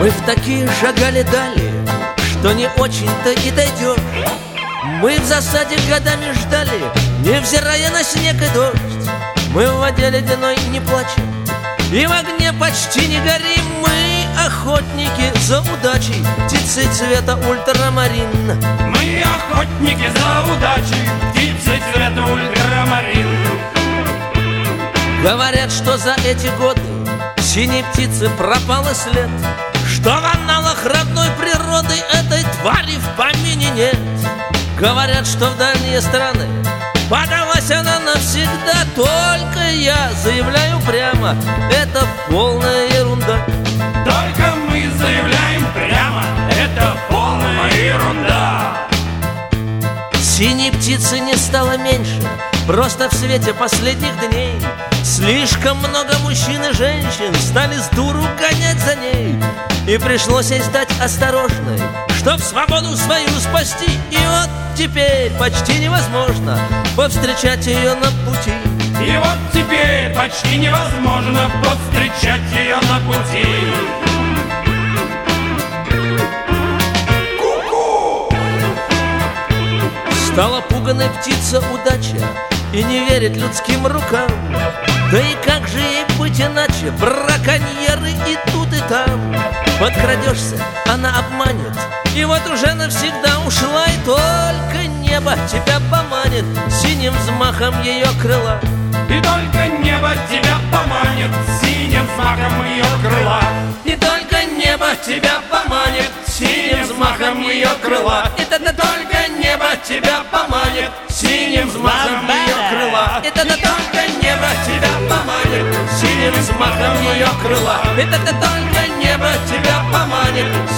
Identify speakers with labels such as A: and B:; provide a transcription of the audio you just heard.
A: Мы в такие шагали дали, что не очень-то и дойдешь. Мы в засаде годами ждали, невзирая на снег и дождь. Мы в воде ледяной не плачем и в огне почти не горим. Мы охотники за удачей, птицы цвета ультрамарин.
B: Мы охотники за удачей, птицы цвета ультрамарин.
A: Говорят, что за эти годы синей птицы пропал и след, что в аналах родной природы этой твари в помине нет. Говорят, что в дальние страны подалась она навсегда. Только я заявляю прямо, это полная ерунда.
B: Только мы заявляем прямо, это полная ерунда.
A: Синей птицы не стало меньше, просто в свете последних дней слишком много мужчин и женщин стали с дуру гонять за ней. И пришлось ей стать осторожной, чтоб свободу свою спасти. И вот теперь почти невозможно повстречать ее на пути.
B: И вот теперь почти невозможно повстречать ее на пути. Ку-ку!
A: Стала пуганой птица удача и не верит людским рукам. Да и как же ей быть иначе? Браконьеры и тут, и там. Подкрадешься, она обманет, и вот уже навсегда ушла. И только небо тебя поманит синим взмахом ее крыла.
B: И только небо тебя поманит синим взмахом ее крыла.
A: И только небо тебя поманит синим взмахом ее крыла. И только небо тебя поманит синим взмахом ее крыла. И только небо тебя поманит синим взмахом ее крыла. И только небо тебя поманит